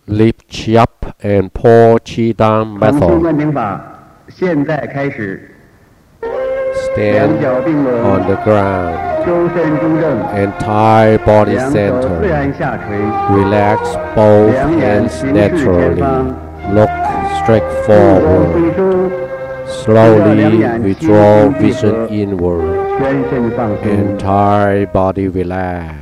Lift chi up and pour chi down 放松 method. 观停法，现在开始。 Stand 两脚并拢， on the ground. 周身中正， Entire body 两手自 center. 然下垂， Relax both 两眼 hands 平视前 naturally. 方， Look straight 目光回 forward. 收， Slowly withdraw vision inward. 全身放松。 Entire body relaxed.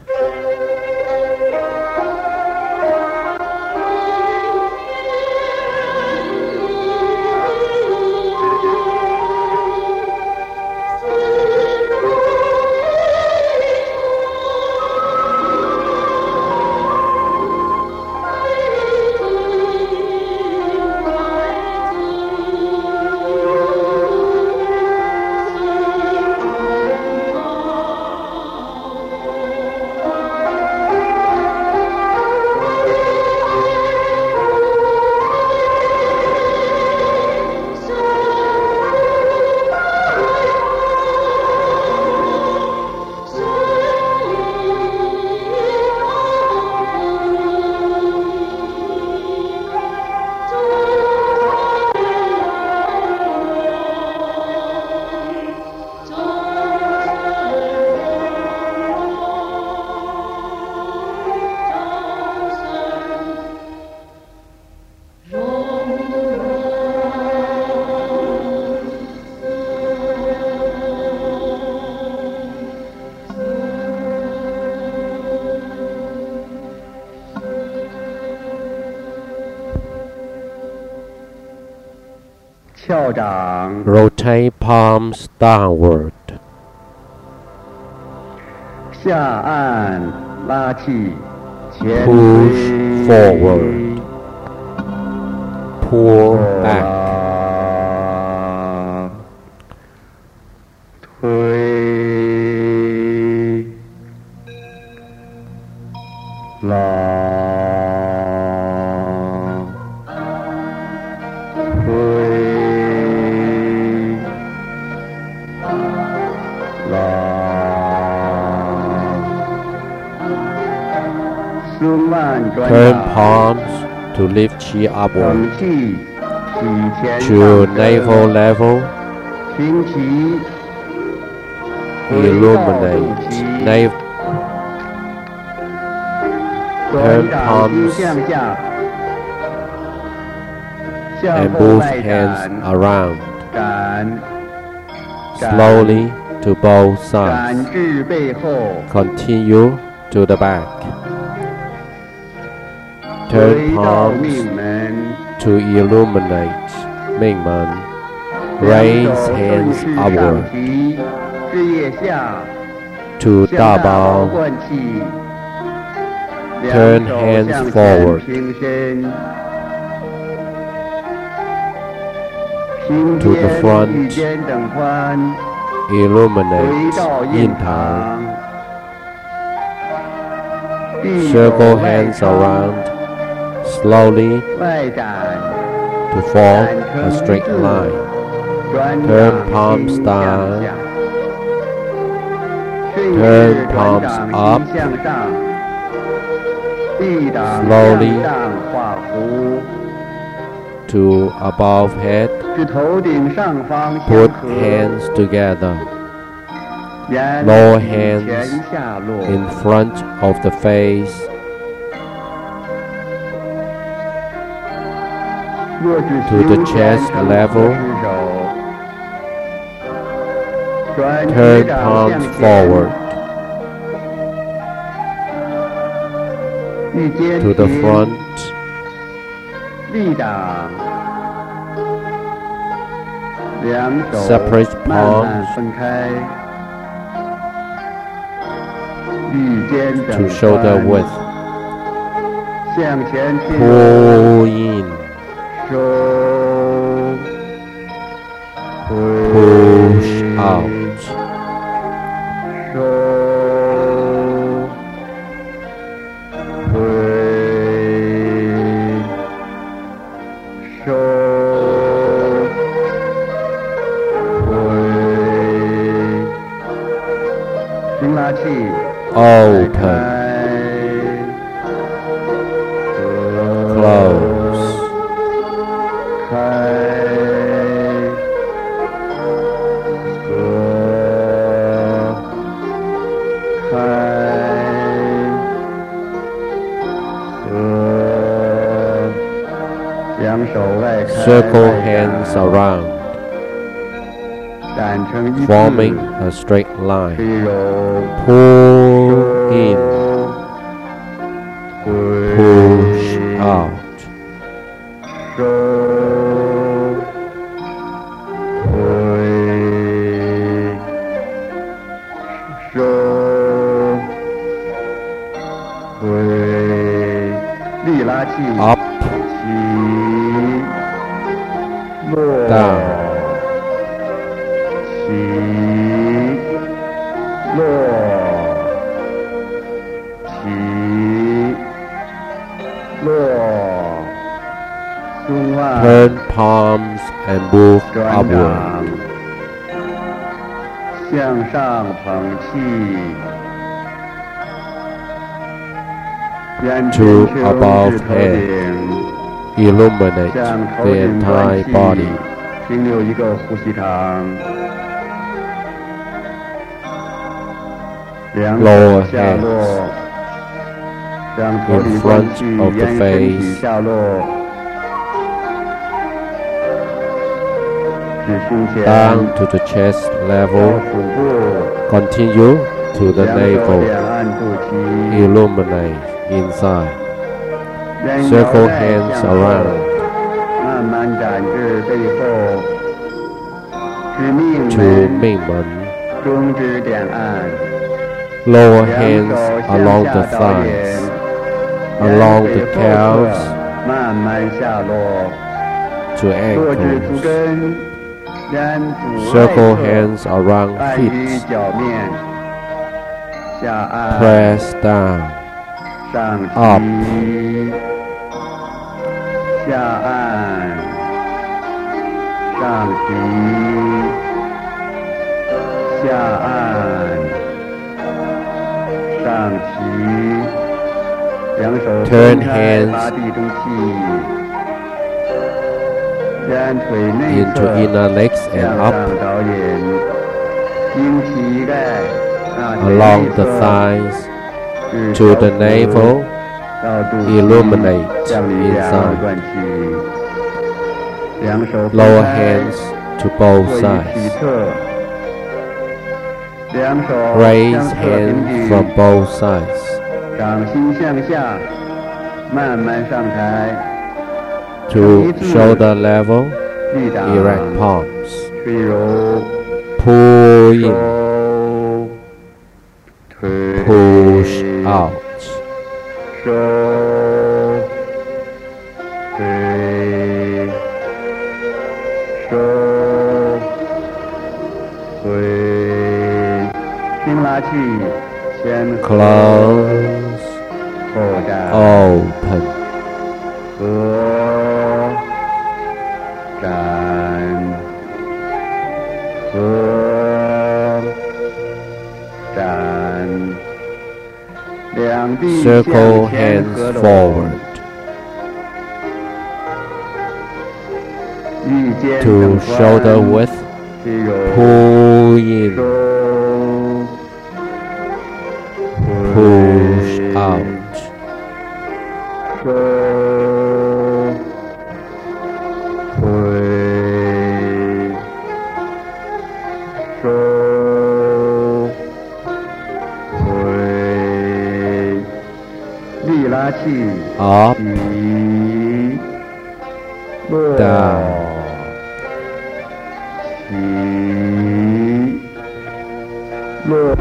Rotate palms downward. 下按拉气，前 Push 推 forward. Pull back. 推拉推拉，松慢转 Turn 打， palms to lift chi 等 upward 气体前 to 上 navel 升， level. 平齐，回到肚 Illuminate 脐， navel. 转 Turn 掌心 palms 向下，向 and 后 move 外 hands 展， around 展，展 slowly to both 展 sides. 至背后， Continue to the back. 回 Turn 到 palms 命门， to illuminate Mingmen. 两 Raise 手顺 hands 势上 upward 提，枝叶下， to 向大包 Dabao. 灌气， Turn 两手 hands 向前 forward 平伸，平 to the 肩 front 与肩等宽，回 Illuminate 到印印堂。 堂，臂 Circle 肘外 hands 撑 around slowly 外展， to form 展 a 成 straight 字 line. 转 Turn 掌 palms 心 down 向下，顺 Turn 势转 palms 掌 up 心向上，臂掌 Slowly 向上画弧， to above head. 至头顶上方相 Put 合， hands together. 沿 Lower 体 hands 前下落， in front of the face. 落至 to 胸 the 前 chest 成 level. 合之手，转指 Turn 掌 palms 向前， forward 遇肩 to the 平 front. 立掌，两手 Separate 慢慢 palms 分开，与肩等 to shoulder 宽 width. 向前贴 Pull in. 收， Push out. 收，回，收，回，平拉气， Open. 开，合。 两手外开 Circle 外展 hands around, 展成一字 forming a straight 推 line. 揉 Pull in, 回 push out. 收回收回力拉气 Up, 起落 down, 起落起落松腕 turn palms and move 转 upward. 掌向上捧气，眼 To 前 above 至头 head. 顶， Illuminate 向头 the 顶 entire 关 body. 气，停留一个呼吸长。两 Lower 手下落，让头 in 顶关 front 气 of the 沿身体 face. 下落，至胸前， Down to the chest 到 level. 腹部， Continue to the 两手 navel. 点按肚脐， Illuminate inside. 人 Circle 摇带 hands 向后 around. 慢慢展至背后，至命 To 门， 命门. 中指点按， Lower 两 hands 手 along 向 the 下导引 thighs, along the 沿背后 calves 侧慢慢下落， to 落至足 ankles. 跟，沿足 Circle 外侧 hands around 按于 feet. 脚面，下按， Press down. 上 up 提，下按，上提，下按，上提，两手 Turn 分开 hands 拔地中气，沿腿内 Into 侧 inner legs 向 and 上 up 导引，经膝盖大腿 along 内 the 侧 thighs 至 to 小 the 腹 navel. 到肚脐 Illuminate 向里两 inside. 灌气，两手分 Lower 开 hands to both 坐于体 sides. 侧，两手 Raise 相侧平 hands from 举， both sides. 掌心向下，慢慢上抬， To shoulder level. 力掌 Erect palms. 推揉， Pull in. 收，推 Push out. 收，推，收，回，轻拉气，先合， Close. 后展， Open. 合，展，合，展，两臂 Circle 向前 hands 合拢， forward. 玉肩 To 等 shoulder 宽 width. 推揉， Pull in. 收， Push 回 out. 收，回，收，回，力拉气， Up. 起，落， Down. 起，落，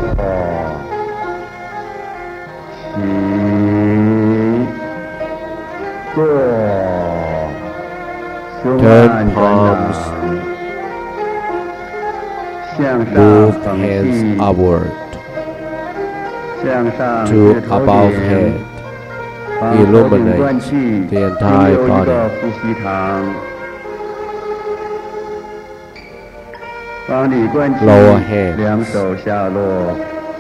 起，落，松 Turn 按转 palms. 掌，向上 Move 捧 hands 气， upward 向上 to 至头 above 顶 head. 把头顶 Illuminate 灌气， the 停 entire 留一 body. 个呼吸长。帮你灌气 Lower hands. 两手下落，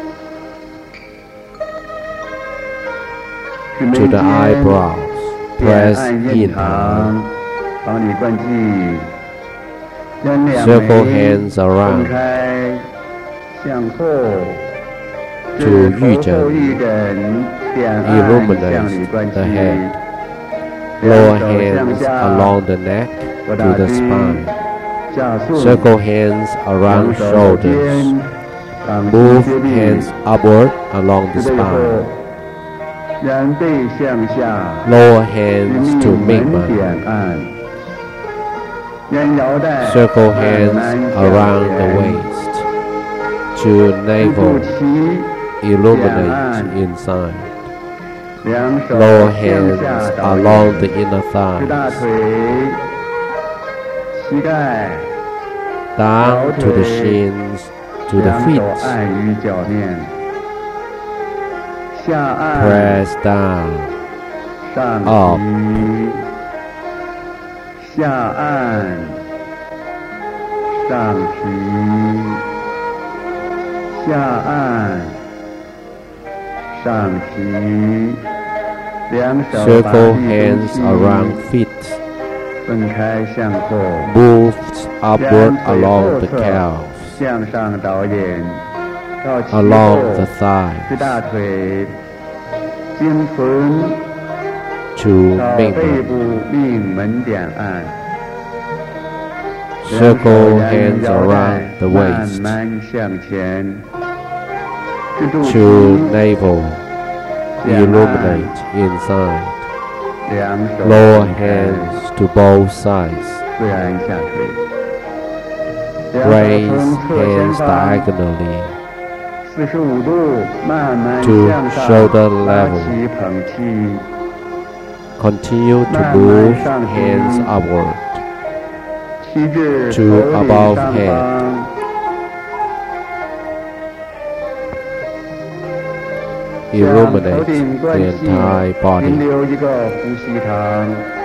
指眉 To the 间 eyebrows. 点 Press 按印 in. 堂，帮你灌气，将两 Circle 眉 hands 分 around. 开，向后， to 玉枕头后玉枕点按向 illuminate 里观 the 其 head. 两 Lower 手向 hands 下 along the neck 我 to 打 the 击 spine. 下顺 Circle hands 两 around 手肘肩 shoulders. 掌心 Move 接地 hands upward along the 直背后 spine. 然背向下 Lower 直 hands to 命门 midline. 点按沿腰带 Circle 慢 hands 慢向 around the 前 waist to 腹 navel. 脐 Illuminate inside. 两手 Lower 向 hands 下导 along 引 the inner 直大 thighs. 腿膝盖 Down to the shins to the 两手 feet. 按于脚面下按 Press down. 上 up 提下按上提下按上提两手把 Circle 力 hands 中 around 心 feet. 分开向后 Moves 两 upward 腿 along 后 the 侧 calves. 向上导引到其 Along 后 the 直 thighs 大腿经臀 to 到背 midline. 部命门点按 Circle 两手沿 hands 腰带 around the 慢 waist 慢向前至肚 to 脐 navel. 点按 Illuminate inside. 两手 Lower 分开 hands to both sides. 自然下垂两手 Raise 从侧前 hands 方 diagonally 45度慢慢 to 向上 shoulder 拉 level. 起捧气 Continue to 慢慢 move 上提 hands upward. 旗至 to 头顶 above 上 head 方 向头 Illuminate 顶 the 灌气 entire 停 body. 留一个呼吸堂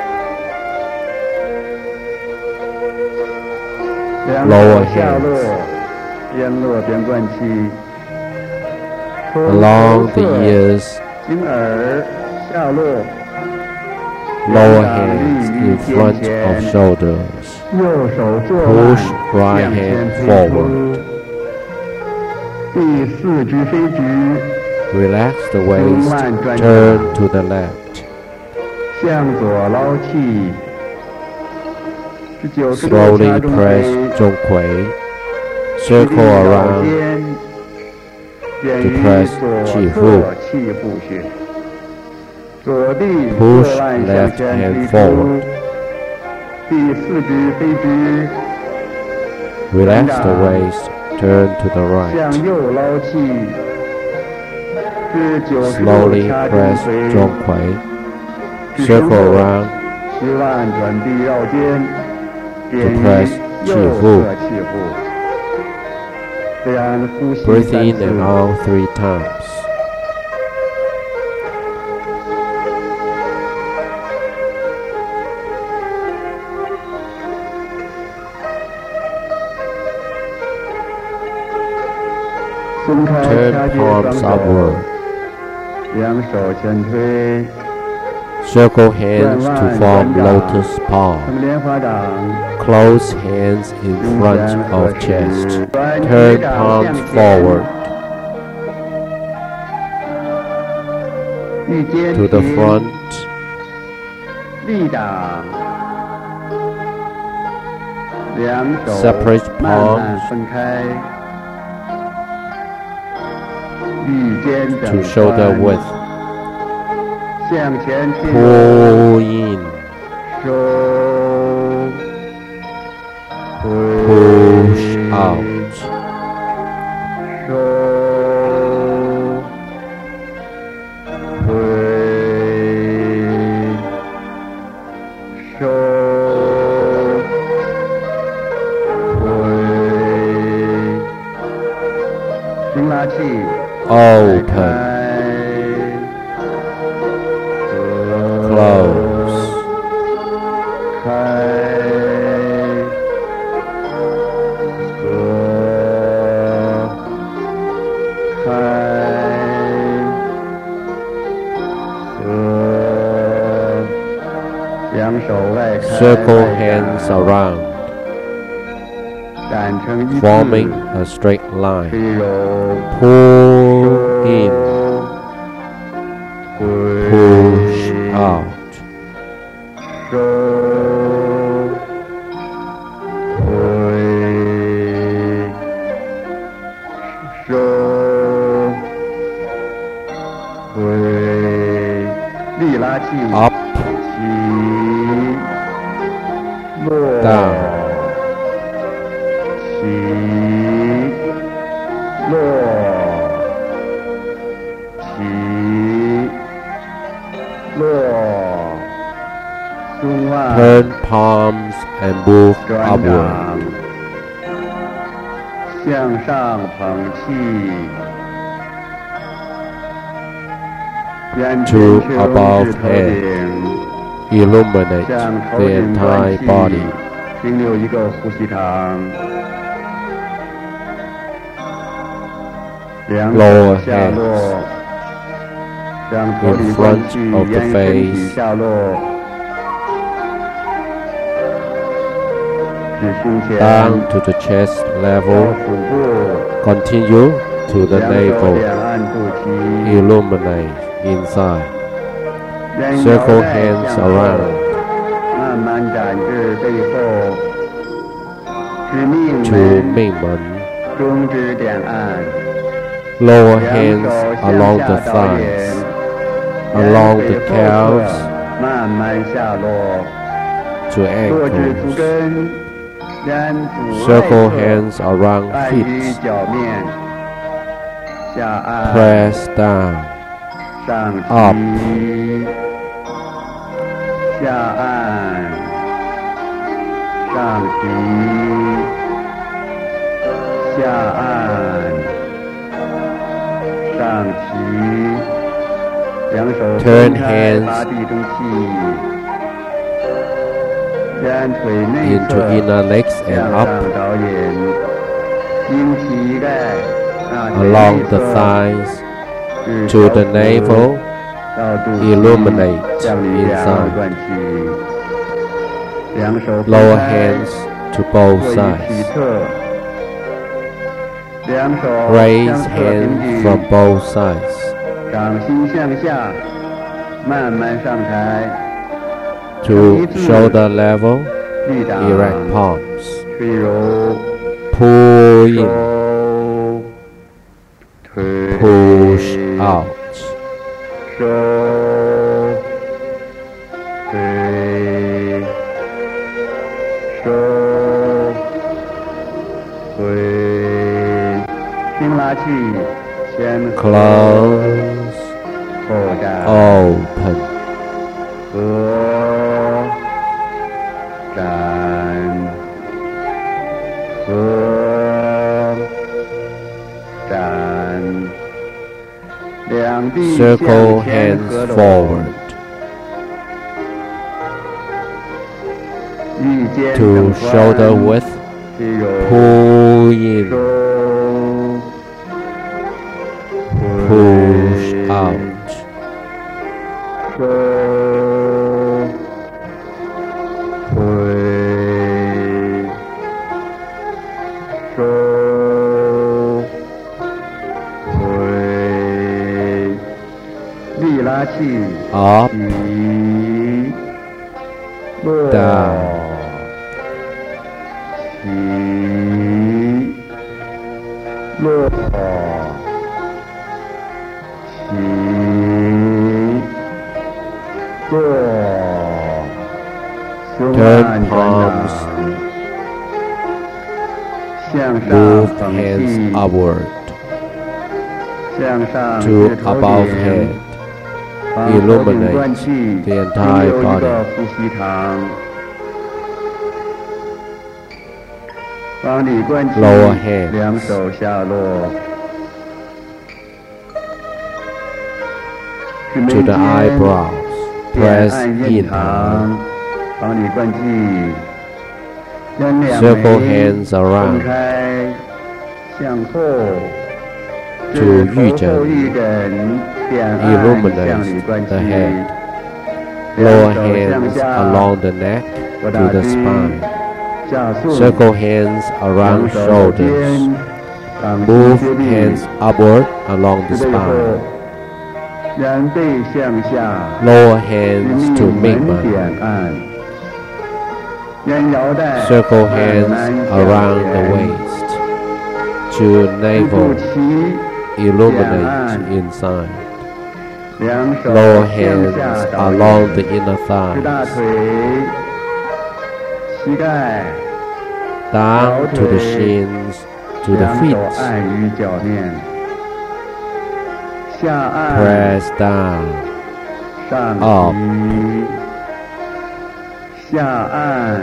两 Lower 手下 hands 落边落边灌气从 Along 头 the 侧 ears. 经耳下落 Lower 掌 hands 立于 in 肩 front 前 of shoulders. 右手坐 Push 腕 right 向前 hand 推 forward. 出第四肢飞直 Relax the waist. 慢转 Turn to the left. 向左捞气至90度 Slowly 掐中 press 飞中魁. 起 Circle 立绕 around 肩点 to 于 press 左气侧腹气腹穴左臂 Push 侧腕 left 向前 hand 推出 forward. 第四肢飞直 Relax the waist. Turn to the right. 向右捞气至90度 Slowly 掐中 press 腿中魁. 至身 Circle 后 around 膝腕转臂绕肩点 to 于 press 右气腹侧气腹自然呼吸 Breathe 3 in 次 and out 3 times. Turn palms upward. 两手前推 Circle hands to form lotus 咱 palm. 们莲花掌 Close hands in 胸 front 前合 of 十 chest. 转腿 Turn 掌 palms 向前 forward 玉肩 to the 提 front. 立掌两手 Separate 慢慢 palms 分开玉肩 to 整 shoulder 宽 width. 向前贴 Pull in. 收 Push out. 收回收回轻拉气 Open. Close. 开合开合两手外开 Circle 外 hands 展 around, 展成一字 forming a straight 推 line. 揉 Pull in, push out, 收回，收回，力拉气， up, 起，落， down, 起，落，起，落，松腕， turn palms and move 转 upward 掌，向上捧气，圆 to 圈球 above 至头 head 顶， illuminate 向头 the 顶灌 entire 气 body, 停留一个呼吸长，两手 Lower 下落，让头顶 in 灌 front 气 of the 沿身体 face 下落，至胸前， down to the chest 到 level, 腹部， continue to the 两手 navel, 点按肚脐， illuminate inside, 沿腰 circle 带 hands 向后 around, 慢慢展至背后，至命 to 门， 命门, 中指点按， lower 两 hands 手 along 向 the 下导引， thighs, 沿 along 背 the 后侧 calves 慢慢下落， to 落至足 ankles, 跟，沿足外 circle 侧 hands around 按于 hips, 脚面，下按， press down, 上 up 提，下按，上提，下按，上提，两手 Turn 分开 hands 拔地中气，沿腿内 into 侧 inner legs 向 and 上 up, 导引，经膝盖腿 along 内 the 侧 thighs 至 to 小 the 腹 navel, 到肚脐 illuminate 向里两 inside 灌气，两手分 lower 开 hands to both 坐于体 sides, 侧，两手 raise 相侧平 hands 举， from both sides, 掌心向下，慢慢上抬， to shoulder level, 立掌， erect palms, 推揉， pull in, 收，推 push out, 收，推，收，推，轻拉气，前合， close, 后展， open, 合，展，合，展，两臂 circle 向前 hands 合拢， forward, 玉肩 to 整 shoulder 宽 width, 推揉， pull in, 收， push out, 收，推，收，推，力拉气， up, 起，落， down, 起，落，起，落，松 turn 按转 palms, 掌，向上 move 捧 hands 气， upward 向上 to 至头 above 顶 head, 往头顶 illuminate 灌气， the 停 entire 留一个 body. 呼吸长，往里灌气 Lower hands 两手下落， to the eyebrows, 点 press 按印 in, 堂，往里灌气，将两 circle 眉 hands 分 around 开，向后， to 至头后翼枕，点按向里 illuminate 灌气 the head, 两 lower 手向 hands 下 along the neck 我 to 打 the 击 spine, 加速， circle hands 两 around 手 shoulders, 肩， 掌心 Move 接地， hands upward along the 是背后 spine. 然背向下， Lower 直 hands to 命门 Mingmen. 点按，沿腰带 Circle 慢 hands 慢向 around the 前， waist to 一步 navel. 齐， Illuminate inside. 两手 Lower 向 hands 下导 along 引， the inner 直大 thighs. 腿，膝盖， Down to the shins, to the 两手 feet. 按于脚面，下按 Press down. 上 up 提，下按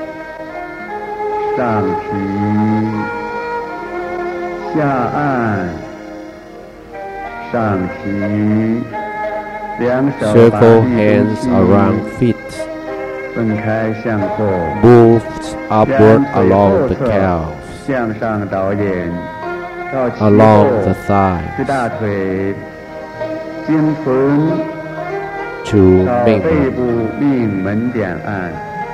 上提，下按上提，两手把 Circle 力 hands 气 around feet. 分开向后， Moves 两 upward 腿 along 后 the 侧 calves, 向上导引，到其 along 后 the 是 thighs 大腿，经臀 to 到背 Mingmen. 部命门点按。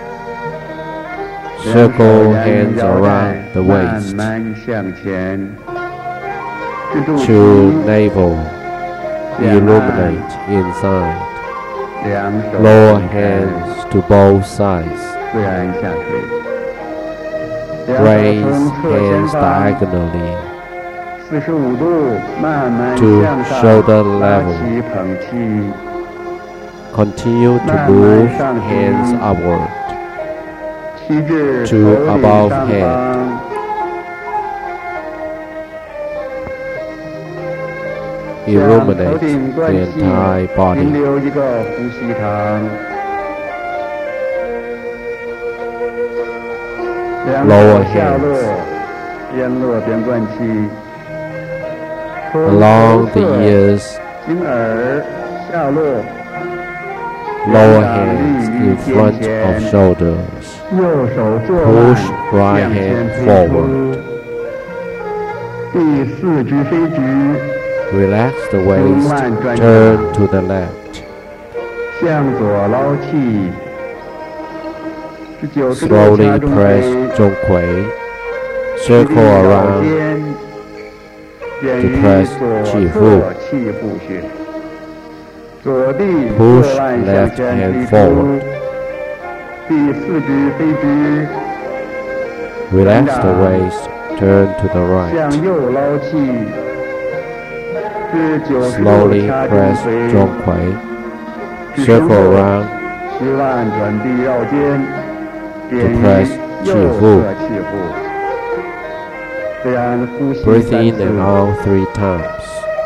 Circle 两手沿 hands 腰带 around the 慢 waist 慢向前，至肚 to 脐， navel. 两 Illuminate inside. 两手 Lower 分开 hands to both sides. 自然下垂，两手 Raise 从侧前 hands 方 diagonally 45度慢慢 to 向上 shoulder 拉 level. 起捧气， Continue to 慢慢 move 上提 hands upward. 旗至 to 头顶 above 上 head. 方。向头 Illuminate 顶 the 断气， entire 停 body. 留一个呼吸长。两 Lower 手下落 hands， 边落边断气。 Along the 头侧 ears, 经耳下落， lower 掌 hands 立于 in 肩 front 前 of shoulders. 右手坐 Push 腕 right 向前 hand 推 forward. 出。第四肢飞直， Relax the waist. 慢转 Turn to the left. 向左捞气。是90度 Slowly 掐中 press 飞。 中魁. 起 Circle 立绕 around 肩，点 to 于 press 左气腹侧气腹穴，左臂 Push 侧腕向 left 前 hand 推出 forward.， 第四肢飞直， Relax the waist. Turn to the right. 向右捞气，至90度 Slowly 掐中 press 腿， 中魁. 至身 Circle 后 around 膝腕转臂绕肩，点 to 于 press 右气腹侧气腹。自然呼吸 Breathe 3 in 次 and out 3 times.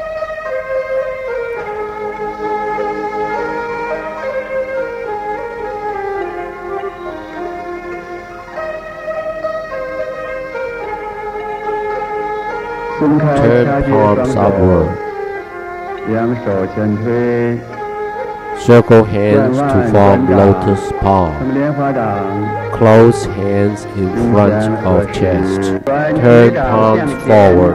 Turn 掐接 palms 双手， upward. 两手前推， Circle hands to 转 form 掌 lotus 咱 palm. 们莲花掌， Close hands in 胸 front 前合 of 十 chest. 转击 Turn 掌 palms 向前 forward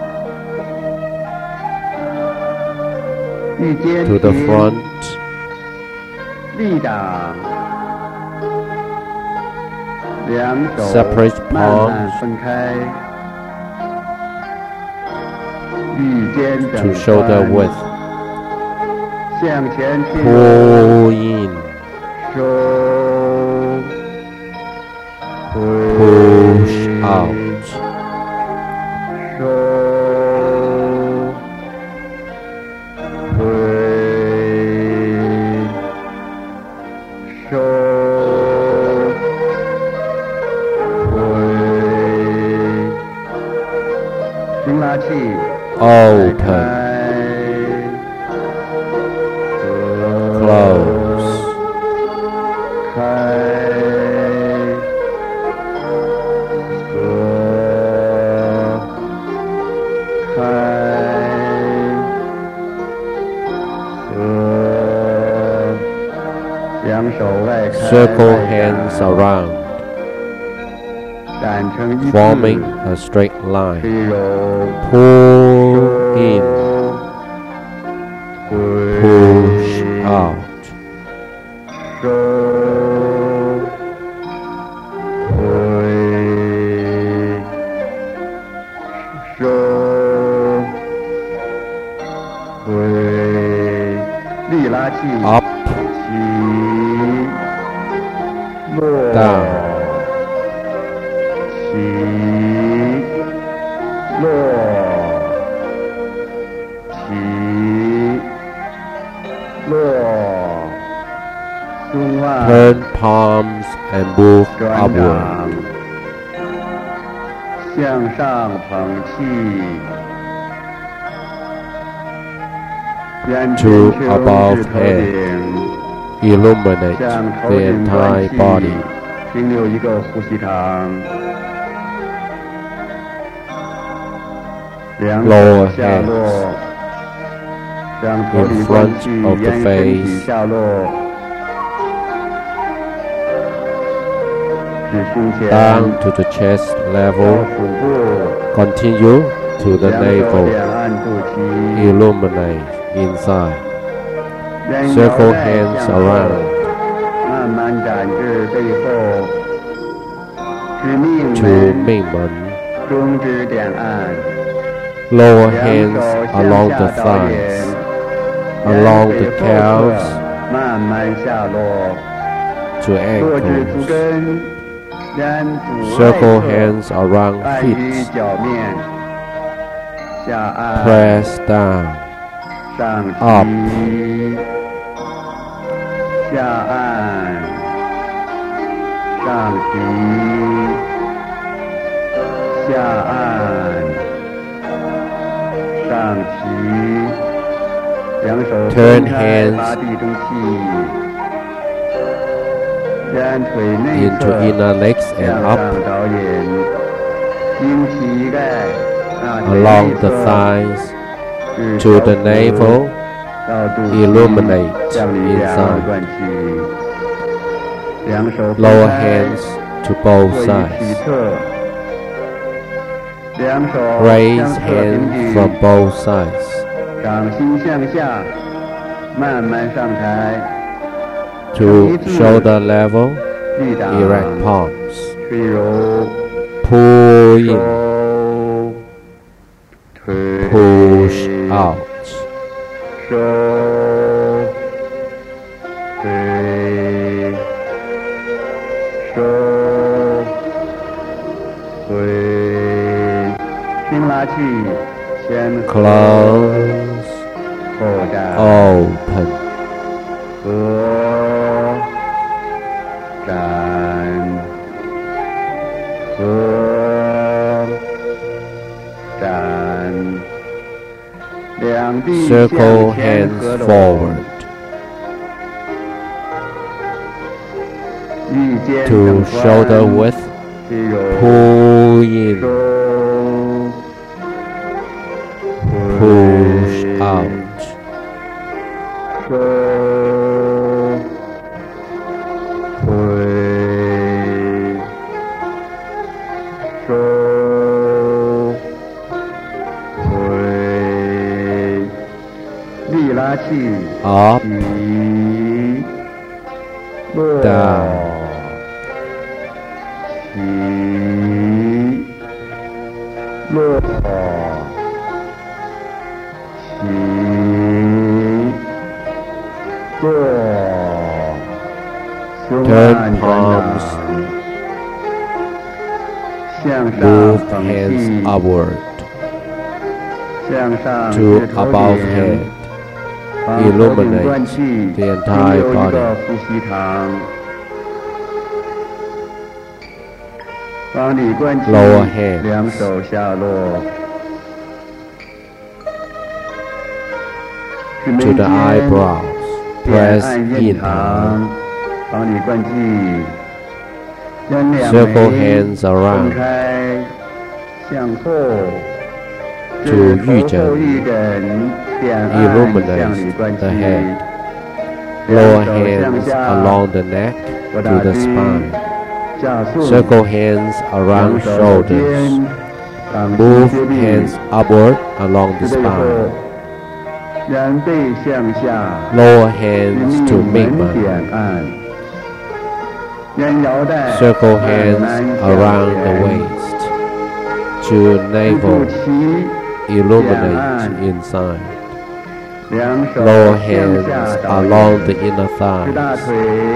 玉肩 to the 平 front. 立掌，两手 Separate 慢慢 palms 分开，玉肩 to 整 shoulder 宽 width. 向前推， Pull in. 收， Push out. 收，推，收，推，轻拉气，再 Open. 开， Close. 开，合，开，合，两手外开， Circle 外 hands 展 around, 展成一字， forming a straight 推 line. 揉， Pull in. 推 Push out. 收，推，收， up, 起，落， down, 起，落，起，落，松腕， turn palms and move 转 upward 掌，向上捧气，眼 to 前球 above 至头 head, 顶， illuminate 向头 the 顶端 entire 气 body. 停留一个呼吸长，两手 Lower 下落，让头 in 顶关 front 气 of the 沿身体 face 下落，至胸前， down to the chest 到 level, 腹部， continue to the 两手 navel, 点按肚脐， illuminate inside. 沿腰 Circle 带 hands 向后 around 慢慢展至背后，至命 to 门， 命门. 中指点按， Lower 两 hands 手 along 向 the 下导引 thighs, along the calves 慢慢下落， to 落至足 ankles. 跟，沿足外 Circle 侧 hands around 按于 feet. 脚面，下按， Press down, 上 up 提，下按，上提，下按，上提，两手 Turn 分开 hands 拔地中气，沿腿内 into 侧 inner legs 向 and 上 up 导引，经膝盖腿 along 内 the 侧 thighs 至 to 小 the 腹 navel, 到肚脐 illuminate 向里两 inside. 灌气，两手分 Lower 开 hands to both 坐于体 sides. 侧，两手 Raise 相侧平 hands 举， from both sides. 掌心向下，慢慢上抬， To shoulder level, 立掌， erect palms. 推揉， Pull 收 in, 推 push out. 收，推，收，推，轻拉气，先合， Close, 后展， open. 合，展，合，展，两臂 Circle 向前 hands 合拢， forward 玉肩 to 整 shoulder 宽 width. 推揉， Pull in, 收， push out. 收，推，收，推，力拉气， Up, 起，落， down. 起，落，起，落，胸 Turn 按转 palms 掌，向上 Move 捧 hands 气， upward 向上 to 至头 above 顶 head. 把头顶 Illuminate 灌气， the 停 entire 留一 body. 个呼吸长，帮你灌气 Lower hands 两手下落， to the eyebrows. 点 Press 按印 in. 堂，帮你灌气，将两 Circle 眉 hands 分 around 开，向后， to 至头后玉枕玉枕，点按向里 illuminate 灌气 the head. 两 Lower 手向 hands 下 along the neck 我 to 打 the 击 spine. 加速， Circle hands 两 around 手肩 shoulders. 掌心 Move 接地， hands upward along the 背后 spine. 然背向下， Lower 至 hands to 命门点 Mingmen. 按，沿腰带 Circle 慢 hands 慢向 around 前 the waist to 至肚 navel. 脐， Illuminate inside. Lower hands along the inner 直大 thighs. 腿、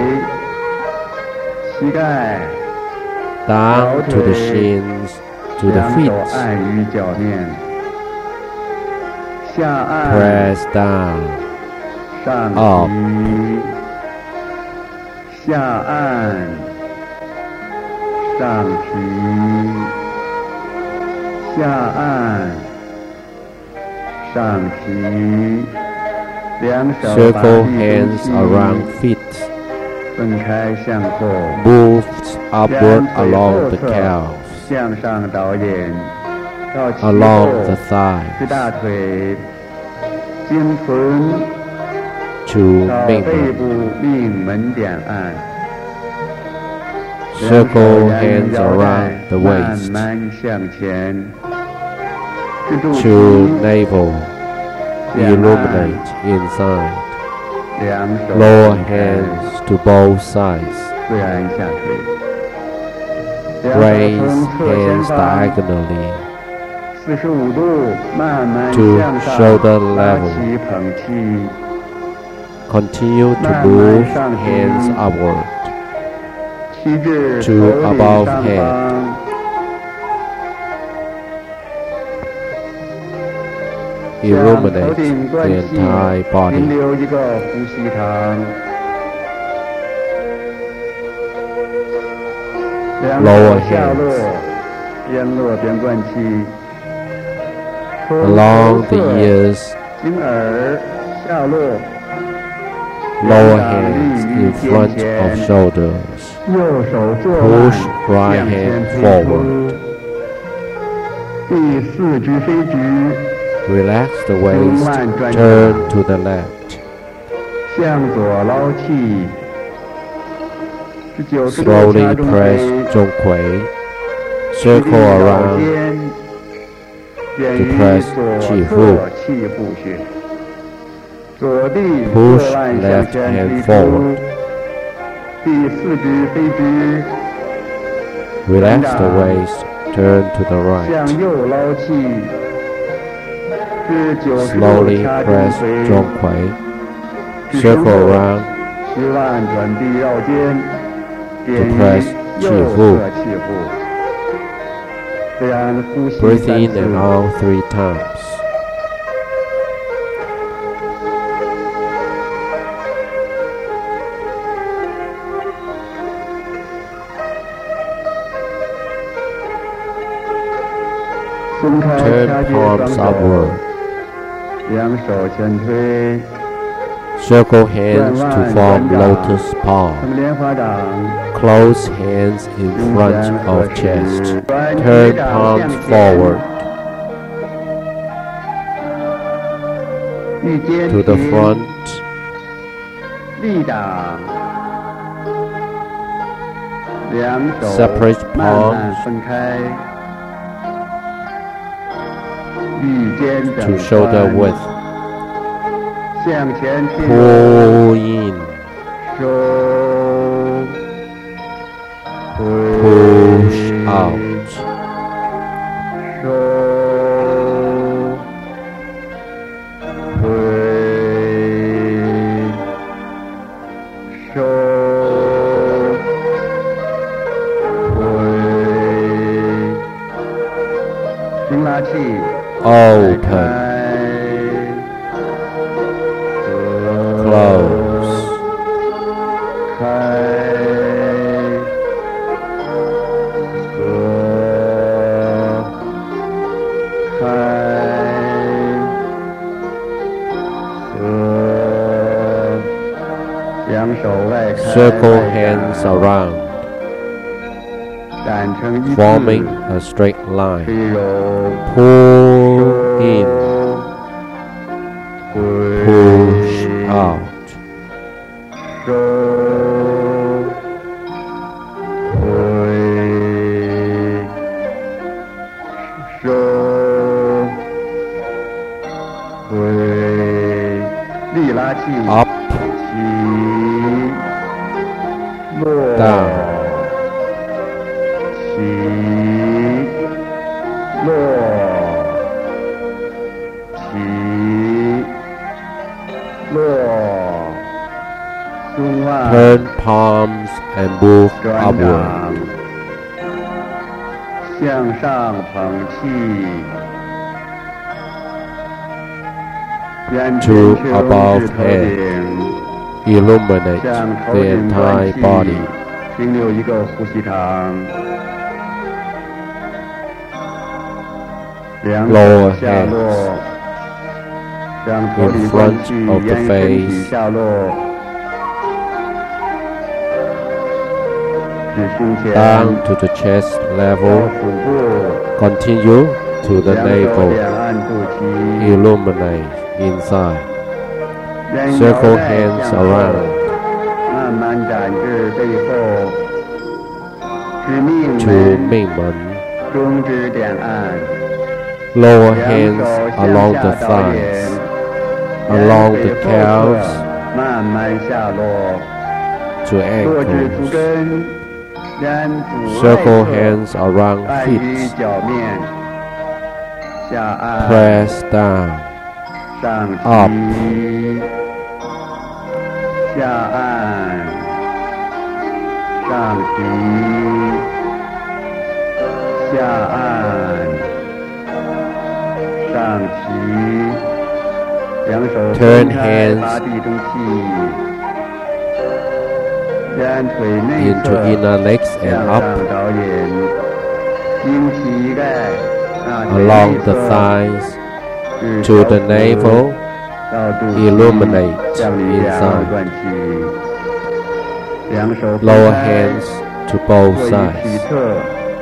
膝盖， Down to the shins, to the 两手 feet. 按于脚面，下按， Press down. 上 up 提，下按，上提，下按，上提，两手把 Circle 力 hands 度 around feet. 分开向后， Move 两 upward 腿 along 后 the 侧 calves, 向上导引，到膝 along the 后，直 thighs, 大腿，经臀。 to 到背 mingle. 部命门点按， Circle 两手沿 hands 腰带 around the 慢 waist, 慢向前，至肚 to 脐， navel. 两 Illuminate 按， inside. 两手 Lower 分开， hands to both sides. 自然下垂，两手 Raise 从侧前 hands 方 diagonally 45度慢慢 to 向上 shoulder 拉 level. 起捧气， Continue to 慢慢 move 上提， hands upward. 旗至 to 头顶 above 上 head. 方。 Illuminate 头顶 the 断气， entire 停 body. 留一个呼吸长。两 Lower 手下落 hands， 边落边断气。 Along the 头侧 ears, 经耳下落， lower 掌 hands 立于 in 肩 front 前 of shoulders. 右手坐 Push 腕 right 向前 hand 推 forward. 出。第四肢飞直， Relax the waist, 慢转 turn to the left. 向左捞气。是90度 Slowly 掐中 press 飞。 中魁. 气 Circle 绕 around 肩，点 to 于 press 左气侧腹气腹穴，左臂 Push 侧腕 left 向前 hand 推出 forward.， 第四肢飞直， Relax the waist, turn to the right. 向右捞气，至90度 Slowly 掐中 press 腿， 中魁. 至身 Circle 后 around 膝腕转臂绕肩，点 to 于 press 右气腹侧气腹。自然呼吸 Breathe 3 in 次 and out 3 times. Turn palms upward. 两手前推， Circle hands to form lotus 咱 palm. 们莲花掌， Close hands in 胸 front 前 of 合 chest. 十，转 Turn 腿掌 palms 向前 forward 玉肩 to the 平 front. 立掌，两手 Separate 慢慢 palms 分开，玉肩 to 整 shoulder 宽 width. 向前贴 Pull in. 收， Push out. 收，回，收，回，轻拉气。 Open. Close. 开，合，开，合，两手外开， Circle 外展 hands around, 展成一字， forming a straight 推 line. 揉， Pull in, 回 push out. 收，回，收，回，力拉气， Up, 起，落， down. 起，落，起， palms and move 转 upward 掌，向上捧气，圆 To 圈 above 球至头 head 顶， illuminate 向头 the 顶 entire 关 body. 气，停留一个呼吸长。两 Lower 手下落，让头 in 顶关 front 气 of the 沿身体 face 下落，至胸前， down to the chest 到 level, 腹部， continue to the 两手 navel, 点按肚脐， illuminate inside. 人 Circle 摇带 hands 向后 around 慢慢展至背后，至命 to 门， 命门. 中指点按， Lower 两 hands 手 along 向 the 下导引 thighs,，along 沿 the 背后 calves 侧慢慢下落。 to 落至足 ankles. 跟，沿足 Circle 外侧 hands around 按于 feet. 脚面，下按， Press down. 上 up 提，下按，上提，下按，上提，两手 Turn 分开， hands 拔地中气，沿腿内 into 侧 inner legs 向 and 上 up 导引，经膝盖，大腿 along 内 the 侧 thighs 至 to 小 the 腹 navel, 到肚脐 illuminate 向里两 inside. 灌气，两手分 Lower 开， hands to both 坐于体 sides. 侧，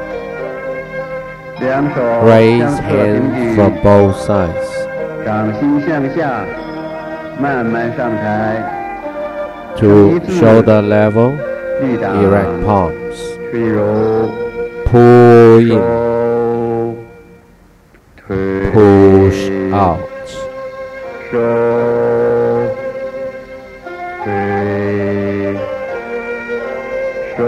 两手 Raise 相侧平 hands 举， from both sides 掌心向下，慢慢上抬， to shoulder level, 立掌， erect palms. 吹揉， Pull in, 收，推 push out. 收，推，收，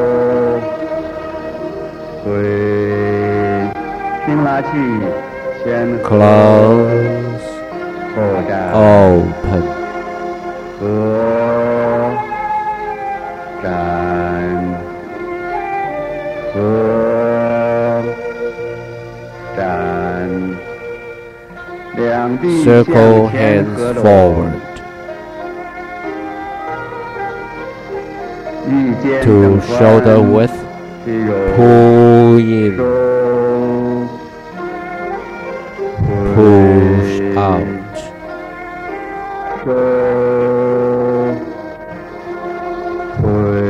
推，轻拉气，先合， Close, 后展， open. 合，展，合，展，两臂 Circle 向前 hands 合拢， forward 玉肩 to 等 shoulder 宽， width. 推揉， Pull in, 收， push 推 out. 收，推，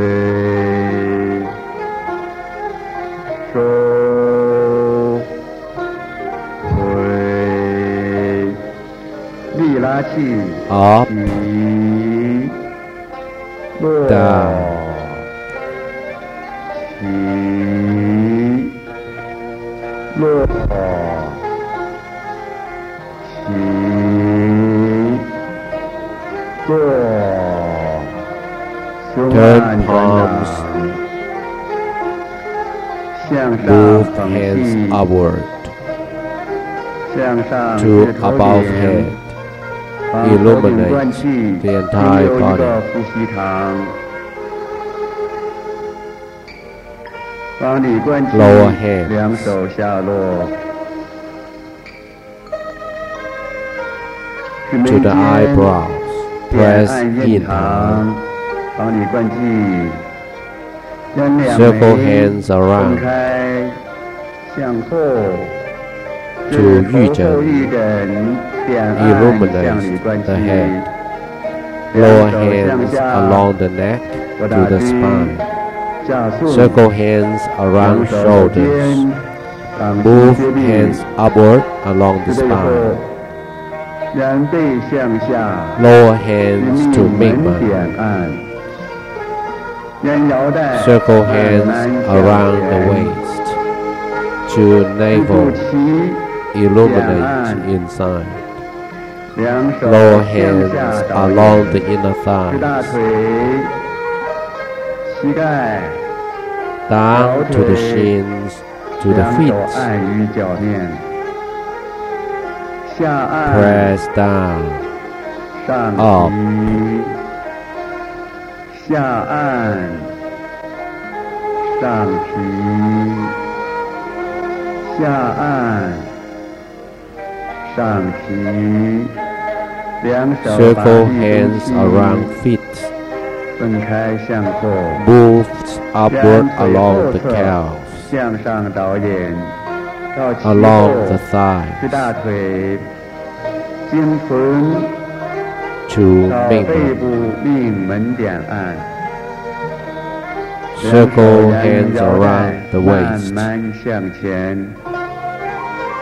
收，推，力拉气， Up, 起，落， down. 起，落，起，坐，胸 Turn 按转 palms 掌，向上 Move 捧 hands 气， upward 向上 to 至头 above 顶 head. 把头顶 Illuminate 灌气， the 停 entire 留一 body. 个呼吸长。帮你灌气 Lower hands 两手下落，指眉 to the 间 eyebrows. 点 Press 按印 in. 堂，帮你灌气，将两 Circle 眉 hands 分 around 开，向后， to 至玉枕头后玉枕，点按 illuminate 向里灌气 the head. 两 Lower 手 hands 向下 along the neck 扩 to 大 the 椎 spine. 加速， Circle hands 两 around 手 shoulders. 肩，掌心 Move 接地， hands upward along the 背后 spine. 然背向下， Lower 指 hands to 命门 Mingmen. 点按，沿腰带 Circle 慢 hands 慢向 around the 前， waist to 肚 navel. 脐， Illuminate inside. 两手 Lower 向 hands 下导 along 引， the inner 直大 thighs. 腿，膝盖， Down to the shins to the 两手 feet. 按于脚面，下按， Press down. 上 up 提， 下按，上提，下按，上提，两手 Circle hands around feet. 分开向后 Move 两 upward 腿 along 后 the 侧 calves, 向上导演，到膝 along 后 the 是 thighs 大腿，经臀 to 到背 mingle. 部命门点按。 Circle 两手 hands 摇 around 带 the 慢 waist. 慢向前。